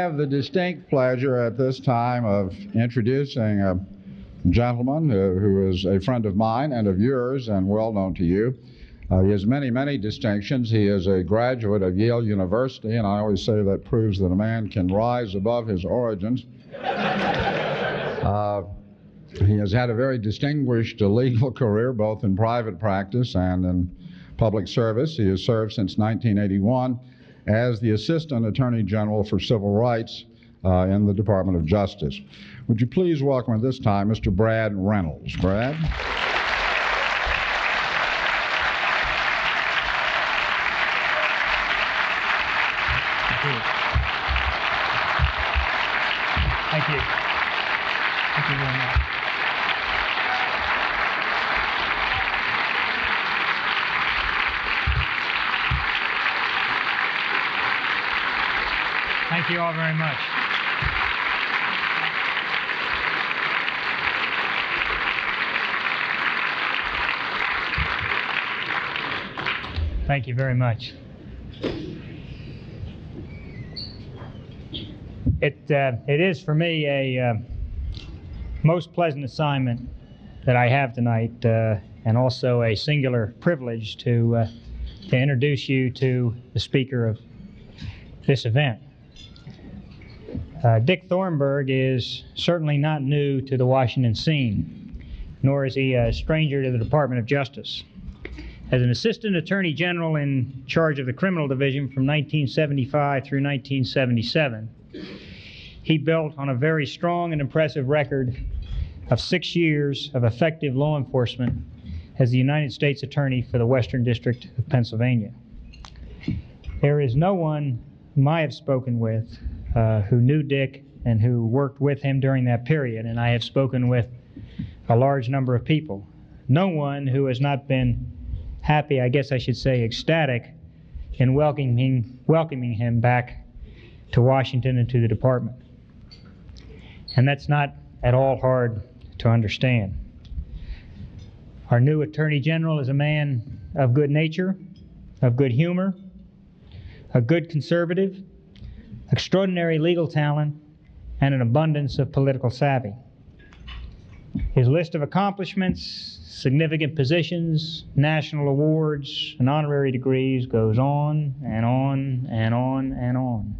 have the distinct pleasure at this time of introducing a gentleman who is a friend of mine and of yours and well known to you. He has many, many distinctions. He is a graduate of Yale University, and I always say that proves that a man can rise above his origins. He has had a very distinguished legal career, both in private practice and in public service. He has served since 1981 as the Assistant Attorney General for Civil Rights in the Department of Justice. Would you please welcome at this time Mr. Brad Reynolds. Brad? Thank you. Thank you very much. Thank you all very much. Thank you very much. It is for me a most pleasant assignment that I have tonight, and also a singular privilege to introduce you to the speaker of this event. Dick Thornburgh is certainly not new to the Washington scene, nor is he a stranger to the Department of Justice. As an Assistant Attorney General in charge of the Criminal Division from 1975 through 1977, he built on a very strong and impressive record of 6 years of effective law enforcement as the United States Attorney for the Western District of Pennsylvania. There is no one whom I have spoken with who knew Dick and who worked with him during that period, and I have spoken with a large number of people. No one who has not been happy, I guess I should say ecstatic, in welcoming him back to Washington and to the department. And that's not at all hard to understand. Our new Attorney General is a man of good nature, of good humor, a good conservative, extraordinary legal talent, and an abundance of political savvy. His list of accomplishments, significant positions, national awards, and honorary degrees goes on and on and on and on.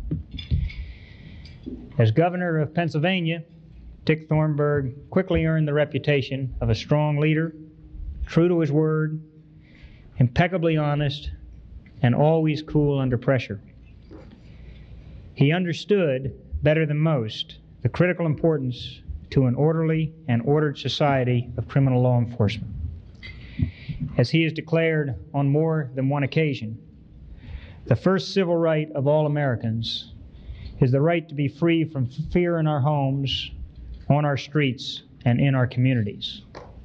As governor of Pennsylvania, Dick Thornburgh quickly earned the reputation of a strong leader, true to his word, impeccably honest, and always cool under pressure. He understood, better than most, the critical importance to an orderly and ordered society of criminal law enforcement. As he has declared on more than one occasion, the first civil right of all Americans is the right to be free from fear in our homes, on our streets, and in our communities.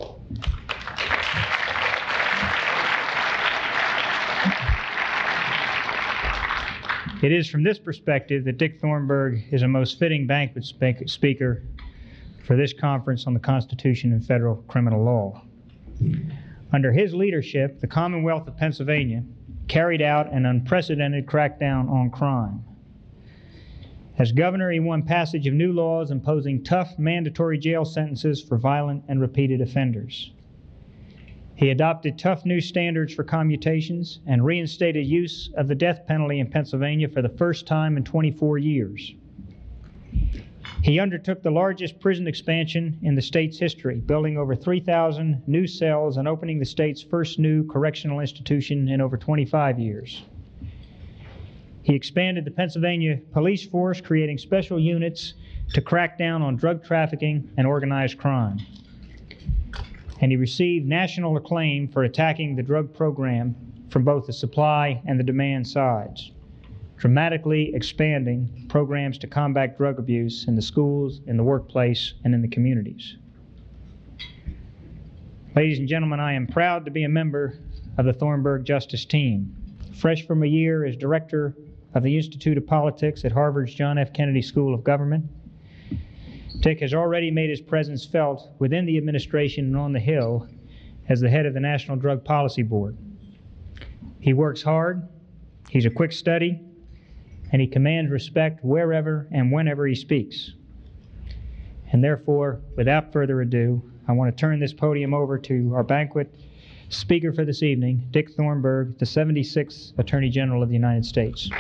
It is from this perspective that Dick Thornburgh is a most fitting banquet speaker for this conference on the Constitution and federal criminal law. Under his leadership, the Commonwealth of Pennsylvania carried out an unprecedented crackdown on crime. As governor, he won passage of new laws imposing tough mandatory jail sentences for violent and repeated offenders. He adopted tough new standards for commutations and reinstated use of the death penalty in Pennsylvania for the first time in 24 years. He undertook the largest prison expansion in the state's history, building over 3,000 new cells and opening the state's first new correctional institution in over 25 years. He expanded the Pennsylvania police force, creating special units to crack down on drug trafficking and organized crime. And he received national acclaim for attacking the drug program from both the supply and the demand sides, dramatically expanding programs to combat drug abuse in the schools, in the workplace, and in the communities. Ladies and gentlemen, I am proud to be a member of the Thornburgh Justice Team. Fresh from a year as director of the Institute of Politics at Harvard's John F. Kennedy School of Government, Dick has already made his presence felt within the administration and on the Hill as the head of the National Drug Policy Board. He works hard, he's a quick study, and he commands respect wherever and whenever he speaks. And therefore, without further ado, I want to turn this podium over to our banquet speaker for this evening, Dick Thornburgh, the 76th Attorney General of the United States.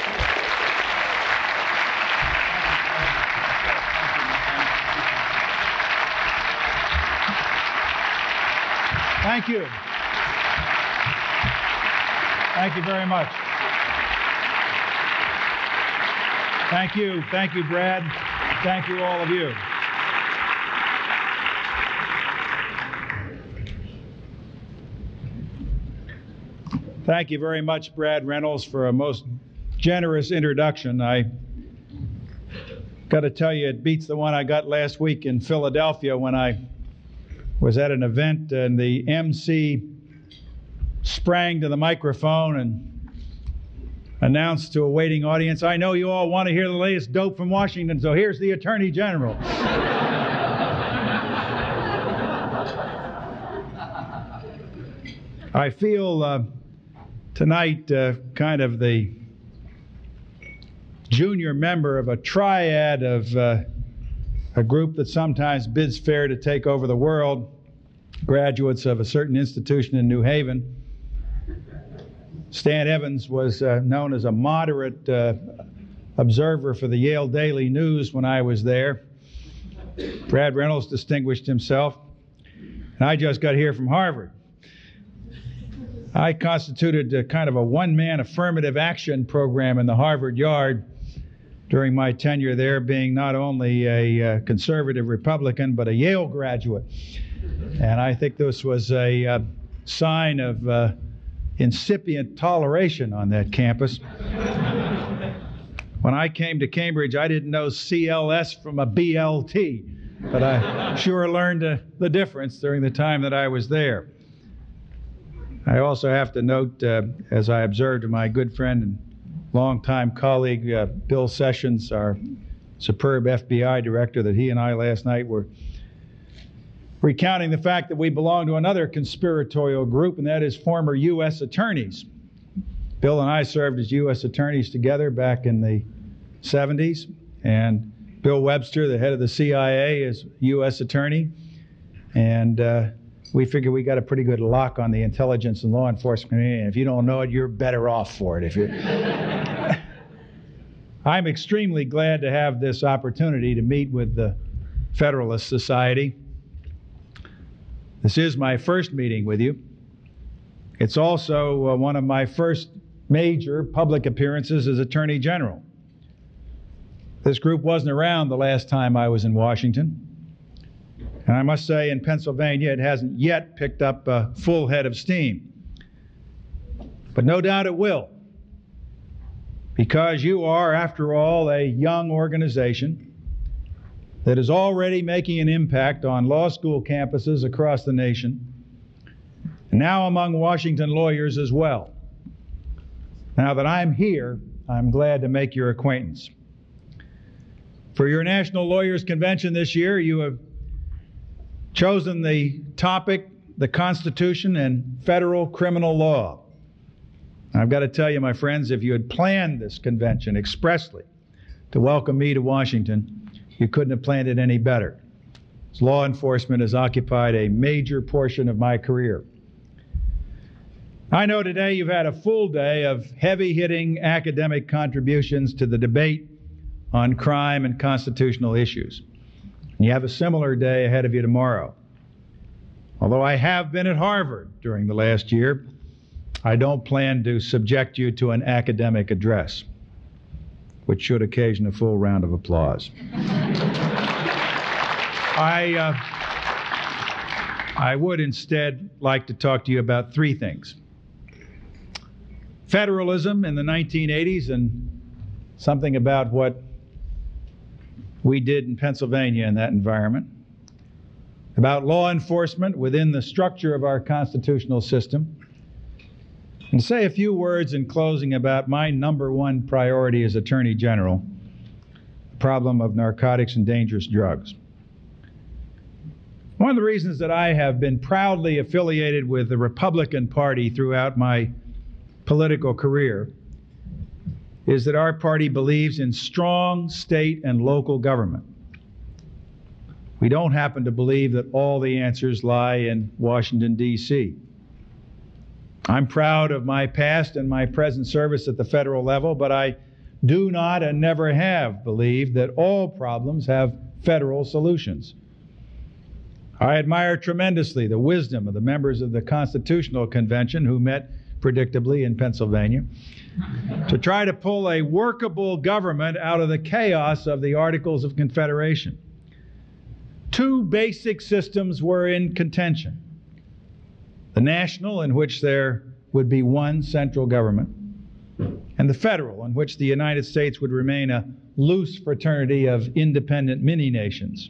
Thank you. Thank you very much. Thank you. Thank you, Brad. Thank you, all of you. Thank you very much, Brad Reynolds, for a most generous introduction. I got to tell you, it beats the one I got last week in Philadelphia when I was at an event and the MC sprang to the microphone and announced to a waiting audience, "I know you all want to hear the latest dope from Washington, so here's the Attorney General." I feel tonight kind of the junior member of a triad of a group that sometimes bids fair to take over the world, graduates of a certain institution in New Haven. Stan Evans was known as a moderate observer for the Yale Daily News when I was there. Brad Reynolds distinguished himself, and I just got here from Harvard. I constituted kind of a one-man affirmative action program in the Harvard Yard during my tenure there, being not only a conservative Republican, but a Yale graduate. And I think this was a sign of incipient toleration on that campus. When I came to Cambridge, I didn't know CLS from a BLT, but I sure learned the difference during the time that I was there. I also have to note, as I observed my good friend and longtime colleague, Bill Sessions, our superb FBI director, that he and I last night were recounting the fact that we belong to another conspiratorial group, and that is former U.S. attorneys. Bill and I served as U.S. attorneys together back in the 70s, and Bill Webster, the head of the CIA, is U.S. attorney, and we figure we got a pretty good lock on the intelligence and law enforcement community, and if you don't know it, you're better off for it. I'm extremely glad to have this opportunity to meet with the Federalist Society. This is my first meeting with you. It's also one of my first major public appearances as Attorney General. This group wasn't around the last time I was in Washington. And I must say, in Pennsylvania, it hasn't yet picked up a full head of steam. But no doubt it will, because you are, after all, a young organization that is already making an impact on law school campuses across the nation, and now among Washington lawyers as well. Now that I'm here, I'm glad to make your acquaintance. For your National Lawyers Convention this year, you have chosen the topic, the Constitution and federal criminal law. I've got to tell you, my friends, if you had planned this convention expressly to welcome me to Washington, you couldn't have planned it any better. Law enforcement has occupied a major portion of my career. I know today you've had a full day of heavy-hitting academic contributions to the debate on crime and constitutional issues. And you have a similar day ahead of you tomorrow. Although I have been at Harvard during the last year, I don't plan to subject you to an academic address, which should occasion a full round of applause. I would instead like to talk to you about three things. Federalism in the 1980s and something about what we did in Pennsylvania in that environment, about law enforcement within the structure of our constitutional system, and say a few words in closing about my number one priority as Attorney General, the problem of narcotics and dangerous drugs. One of the reasons that I have been proudly affiliated with the Republican Party throughout my political career is that our party believes in strong state and local government. We don't happen to believe that all the answers lie in Washington, D.C. I'm proud of my past and my present service at the federal level, but I do not and never have believed that all problems have federal solutions. I admire tremendously the wisdom of the members of the Constitutional Convention who met predictably in Pennsylvania to try to pull a workable government out of the chaos of the Articles of Confederation. Two basic systems were in contention: the national, in which there would be one central government, and the federal, in which the United States would remain a loose fraternity of independent mini-nations.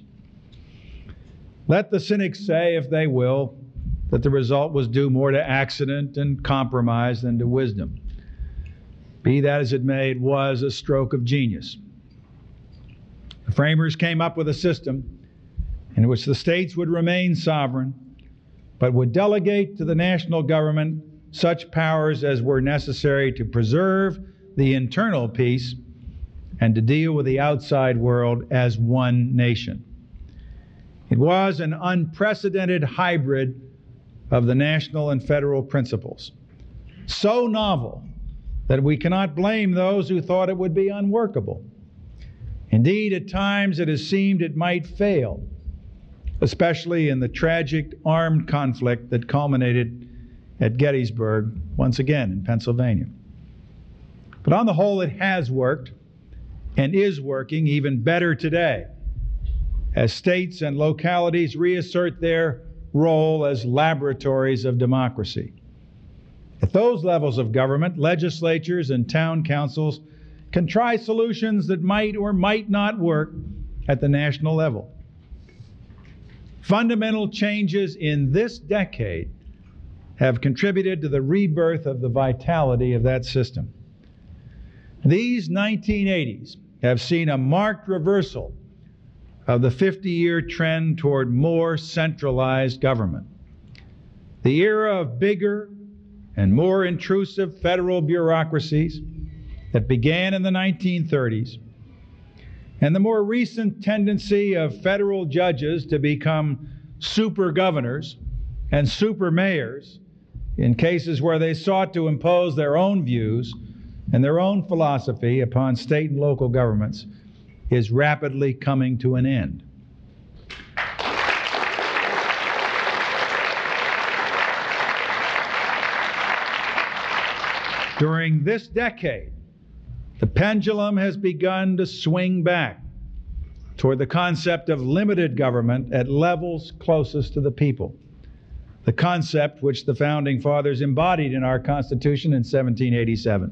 Let the cynics say, if they will, that the result was due more to accident and compromise than to wisdom. Be that as it may, it was a stroke of genius. The framers came up with a system in which the states would remain sovereign, but would delegate to the national government such powers as were necessary to preserve the internal peace and to deal with the outside world as one nation. It was an unprecedented hybrid of the national and federal principles, so novel that we cannot blame those who thought it would be unworkable. Indeed, at times it has seemed it might fail, especially in the tragic armed conflict that culminated at Gettysburg, once again in Pennsylvania. But on the whole, it has worked and is working even better today, as states and localities reassert their role as laboratories of democracy. At those levels of government, legislatures and town councils can try solutions that might or might not work at the national level. Fundamental changes in this decade have contributed to the rebirth of the vitality of that system. These 1980s have seen a marked reversal of the 50-year trend toward more centralized government. The era of bigger and more intrusive federal bureaucracies that began in the 1930s, and the more recent tendency of federal judges to become super governors and super mayors in cases where they sought to impose their own views and their own philosophy upon state and local governments, is rapidly coming to an end. During this decade, the pendulum has begun to swing back toward the concept of limited government at levels closest to the people, the concept which the Founding Fathers embodied in our Constitution in 1787.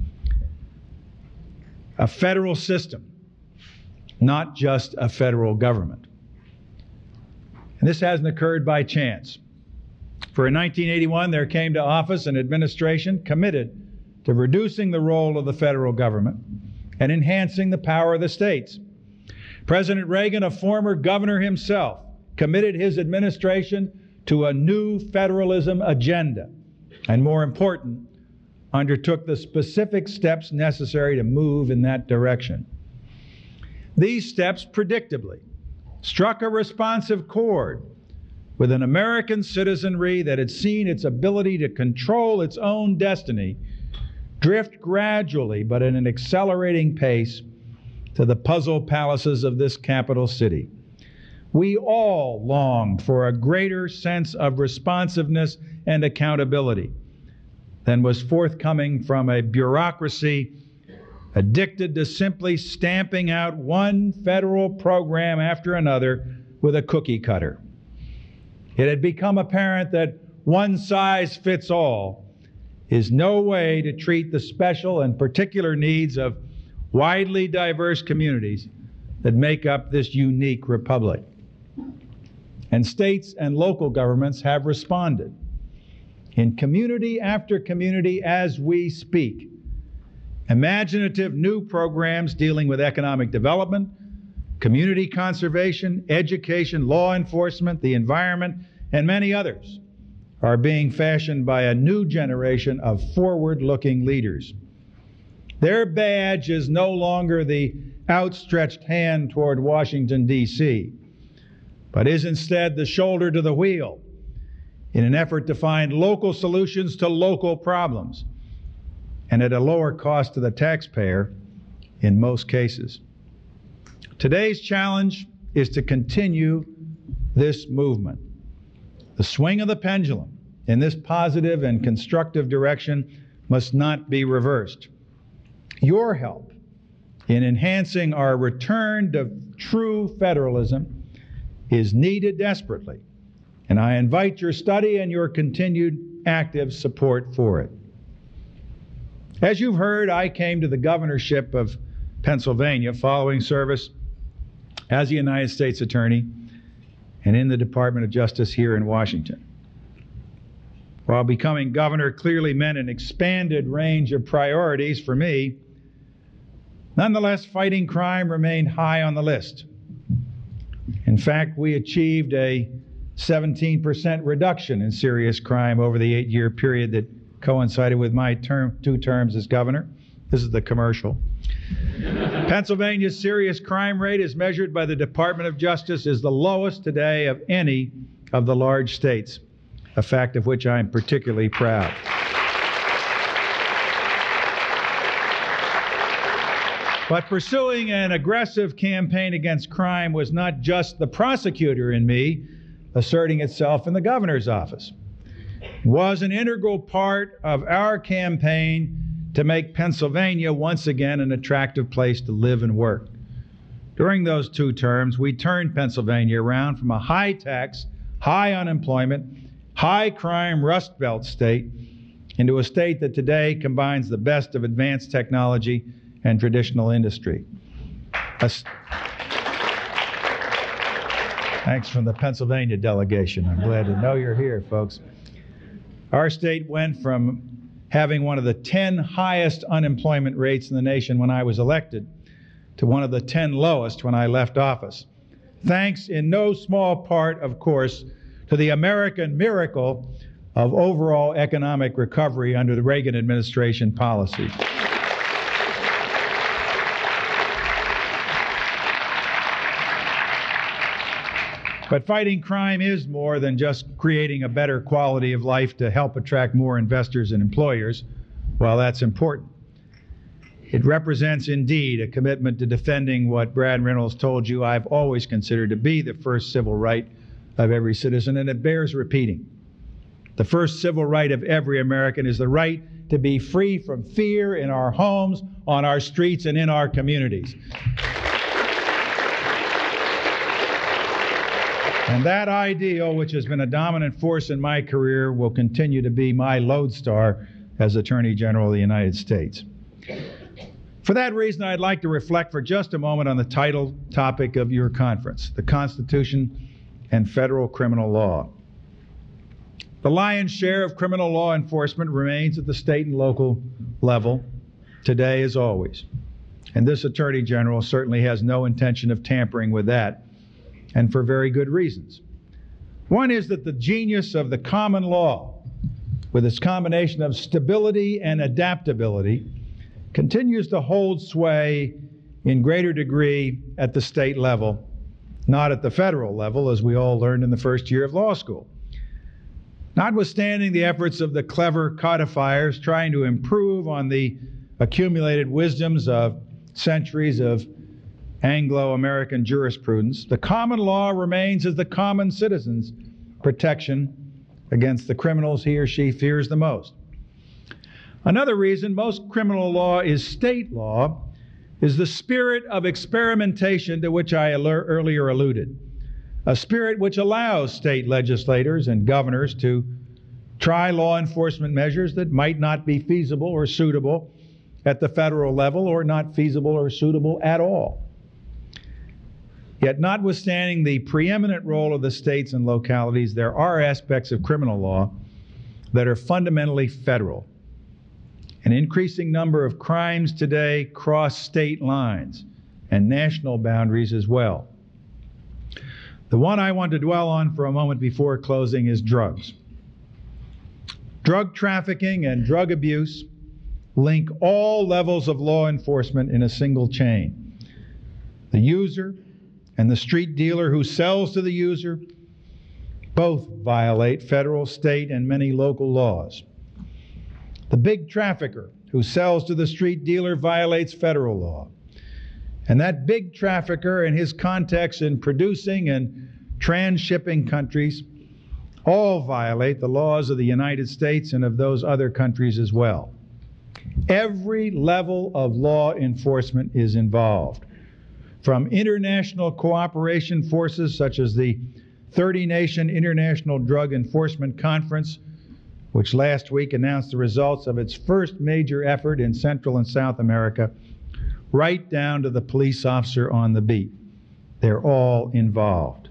A federal system, not just a federal government. And this hasn't occurred by chance. For in 1981, there came to office an administration committed to reducing the role of the federal government and enhancing the power of the states. President Reagan, a former governor himself, committed his administration to a new federalism agenda, and more important, undertook the specific steps necessary to move in that direction. These steps, predictably, struck a responsive chord with an American citizenry that had seen its ability to control its own destiny drift gradually but at an accelerating pace to the puzzle palaces of this capital city. We all longed for a greater sense of responsiveness and accountability than was forthcoming from a bureaucracy addicted to simply stamping out one federal program after another with a cookie cutter. It had become apparent that one size fits all is no way to treat the special and particular needs of widely diverse communities that make up this unique republic. And states and local governments have responded in community after community as we speak. Imaginative new programs dealing with economic development, community conservation, education, law enforcement, the environment, and many others are being fashioned by a new generation of forward-looking leaders. Their badge is no longer the outstretched hand toward Washington, D.C., but is instead the shoulder to the wheel in an effort to find local solutions to local problems, and at a lower cost to the taxpayer in most cases. Today's challenge is to continue this movement. The swing of the pendulum in this positive and constructive direction must not be reversed. Your help in enhancing our return to true federalism is needed desperately, and I invite your study and your continued active support for it. As you've heard, I came to the governorship of Pennsylvania following service as a United States Attorney and in the Department of Justice here in Washington. While becoming governor clearly meant an expanded range of priorities for me, nonetheless, fighting crime remained high on the list. In fact, we achieved a 17% reduction in serious crime over the 8-year period that coincided with my two terms as governor. This is the commercial. Pennsylvania's serious crime rate, as measured by the Department of Justice, is the lowest today of any of the large states, a fact of which I am particularly proud. But pursuing an aggressive campaign against crime was not just the prosecutor in me asserting itself in the governor's office. It was an integral part of our campaign to make Pennsylvania once again an attractive place to live and work. During those 2 terms, we turned Pennsylvania around from a high tax, high unemployment, high crime Rust Belt state into a state that today combines the best of advanced technology and traditional industry. Thanks from the Pennsylvania delegation. I'm glad to know you're here, folks. Our state went from having one of the 10 highest unemployment rates in the nation when I was elected to one of the 10 lowest when I left office. Thanks in no small part, of course, to the American miracle of overall economic recovery under the Reagan administration policy. But fighting crime is more than just creating a better quality of life to help attract more investors and employers. While that's important, it represents indeed a commitment to defending what Brad Reynolds told you I've always considered to be the first civil right of every citizen, and it bears repeating. The first civil right of every American is the right to be free from fear in our homes, on our streets, and in our communities. And that ideal, which has been a dominant force in my career, will continue to be my lodestar as Attorney General of the United States. For that reason, I'd like to reflect for just a moment on the title topic of your conference, the Constitution and Federal Criminal Law. The lion's share of criminal law enforcement remains at the state and local level, today as always. And this Attorney General certainly has no intention of tampering with that, and for very good reasons. One is that the genius of the common law, with its combination of stability and adaptability, continues to hold sway in greater degree at the state level, not at the federal level, as we all learned in the first year of law school. Notwithstanding the efforts of the clever codifiers trying to improve on the accumulated wisdoms of centuries of Anglo-American jurisprudence, the common law remains as the common citizen's protection against the criminals he or she fears the most. Another reason most criminal law is state law is the spirit of experimentation to which I earlier alluded, a spirit which allows state legislators and governors to try law enforcement measures that might not be feasible or suitable at the federal level, or not feasible or suitable at all. Yet, notwithstanding the preeminent role of the states and localities, there are aspects of criminal law that are fundamentally federal. An increasing number of crimes today cross state lines and national boundaries as well. The one I want to dwell on for a moment before closing is drugs. Drug trafficking and drug abuse link all levels of law enforcement in a single chain. The user and the street dealer who sells to the user both violate federal, state, and many local laws. The big trafficker who sells to the street dealer violates federal law. And that big trafficker and his contacts in producing and transshipping countries all violate the laws of the United States and of those other countries as well. Every level of law enforcement is involved, from international cooperation forces such as the 30-nation International Drug Enforcement Conference, which last week announced the results of its first major effort in Central and South America, right down to the police officer on the beat. They're all involved.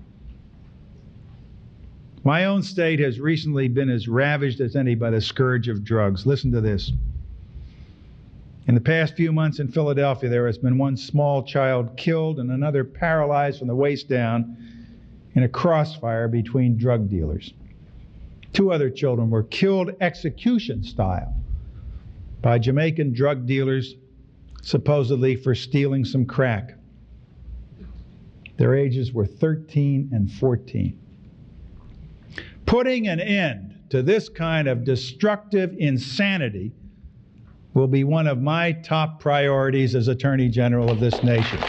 My own state has recently been as ravaged as any by the scourge of drugs. Listen to this. In the past few months in Philadelphia, there has been one small child killed and another paralyzed from the waist down in a crossfire between drug dealers. 2 other children were killed execution style by Jamaican drug dealers, supposedly for stealing some crack. Their ages were 13 and 14. Putting an end to this kind of destructive insanity will be one of my top priorities as Attorney General of this nation.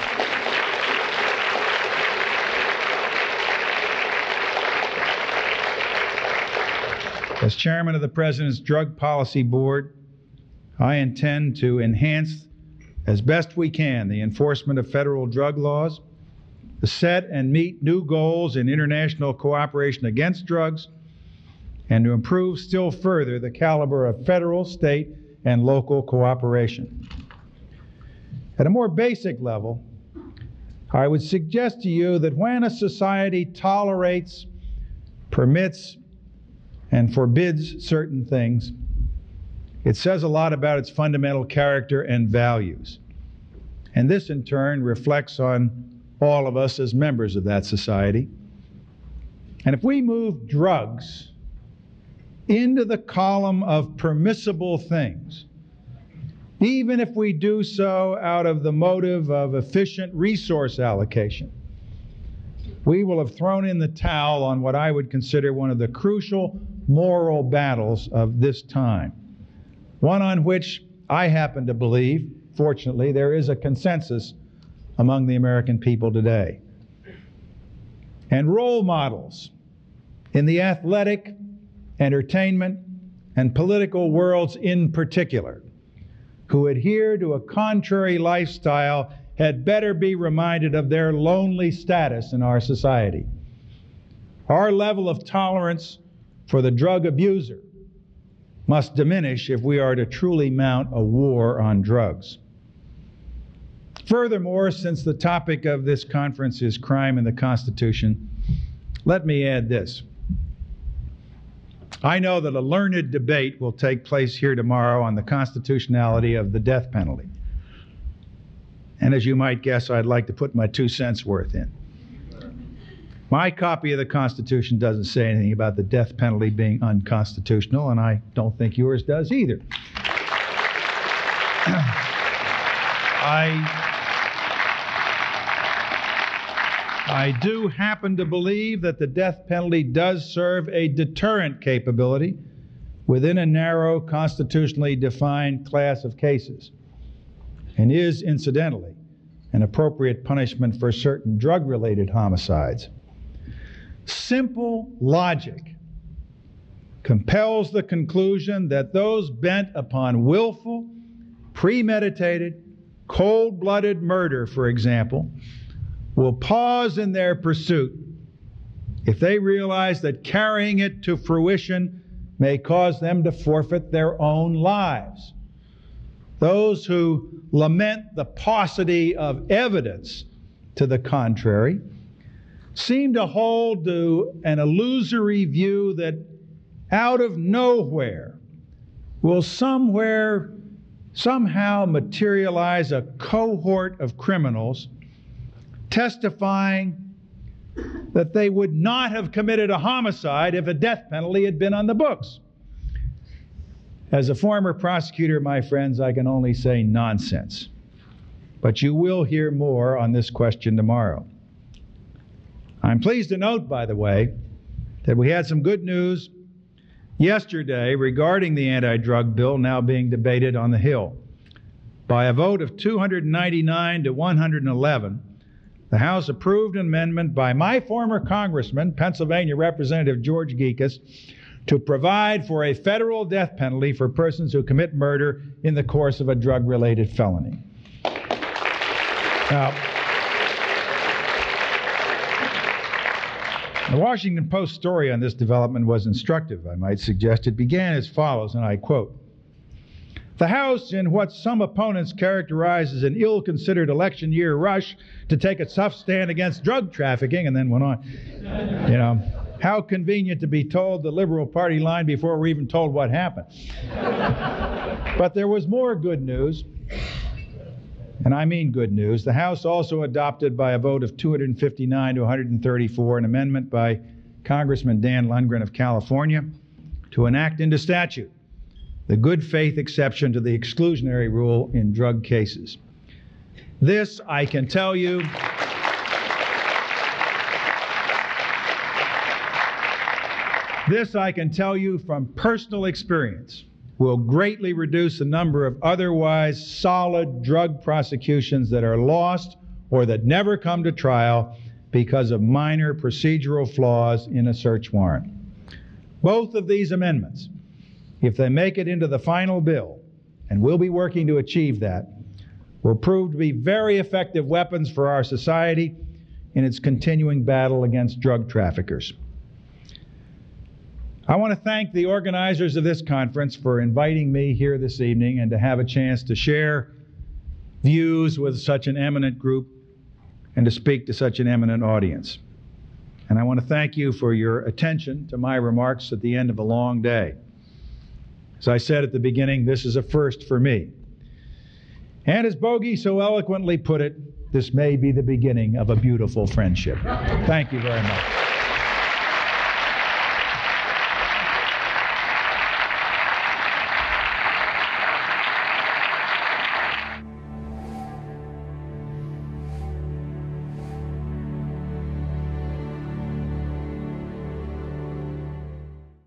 As chairman of the President's Drug Policy Board, I intend to enhance as best we can the enforcement of federal drug laws, to set and meet new goals in international cooperation against drugs, and to improve still further the caliber of federal, state, and local cooperation. At a more basic level, I would suggest to you that when a society tolerates, permits, and forbids certain things, it says a lot about its fundamental character and values. And this, in turn, reflects on all of us as members of that society. And if we move drugs into the column of permissible things, even if we do so out of the motive of efficient resource allocation, we will have thrown in the towel on what I would consider one of the crucial moral battles of this time, one on which I happen to believe, fortunately, there is a consensus among the American people today. And role models in the athletic, entertainment, and political worlds in particular, who adhere to a contrary lifestyle had better be reminded of their lonely status in our society. Our level of tolerance for the drug abuser must diminish if we are to truly mount a war on drugs. Furthermore, since the topic of this conference is crime and the Constitution, let me add this. I know that a learned debate will take place here tomorrow on the constitutionality of the death penalty. And as you might guess, I'd like to put my 2 cents worth in. My copy of the Constitution doesn't say anything about the death penalty being unconstitutional, and I don't think yours does either. I do happen to believe that the death penalty does serve a deterrent capability within a narrow, constitutionally defined class of cases, and is, incidentally, an appropriate punishment for certain drug-related homicides. Simple logic compels the conclusion that those bent upon willful, premeditated, cold-blooded murder, for example, will pause in their pursuit if they realize that carrying it to fruition may cause them to forfeit their own lives. Those who lament the paucity of evidence to the contrary seem to hold to an illusory view that out of nowhere will somehow materialize a cohort of criminals testifying that they would not have committed a homicide if a death penalty had been on the books. As a former prosecutor, my friends, I can only say nonsense. But you will hear more on this question tomorrow. I'm pleased to note, by the way, that we had some good news yesterday regarding the anti-drug bill now being debated on the Hill. By a vote of 299 to 111, the House approved an amendment by my former congressman, Pennsylvania Representative George Gekas, to provide for a federal death penalty for persons who commit murder in the course of a drug-related felony. Now, the Washington Post story on this development was instructive, I might suggest. It began as follows, and I quote, "The House, in what some opponents characterize as an ill-considered election year rush to take a tough stand against drug trafficking," and then went on, you know, how convenient to be told the Liberal Party line before we're even told what happened. But there was more good news, and I mean good news. The House also adopted by a vote of 259 to 134 an amendment by Congressman Dan Lundgren of California to enact into statute the good faith exception to the exclusionary rule in drug cases. This, I can tell you, from personal experience, will greatly reduce the number of otherwise solid drug prosecutions that are lost or that never come to trial because of minor procedural flaws in a search warrant. Both of these amendments, if they make it into the final bill, and we'll be working to achieve that, will prove to be very effective weapons for our society in its continuing battle against drug traffickers. I want to thank the organizers of this conference for inviting me here this evening and to have a chance to share views with such an eminent group and to speak to such an eminent audience. And I want to thank you for your attention to my remarks at the end of a long day. As I said at the beginning, this is a first for me. And as Bogey so eloquently put it, this may be the beginning of a beautiful friendship. Thank you very much.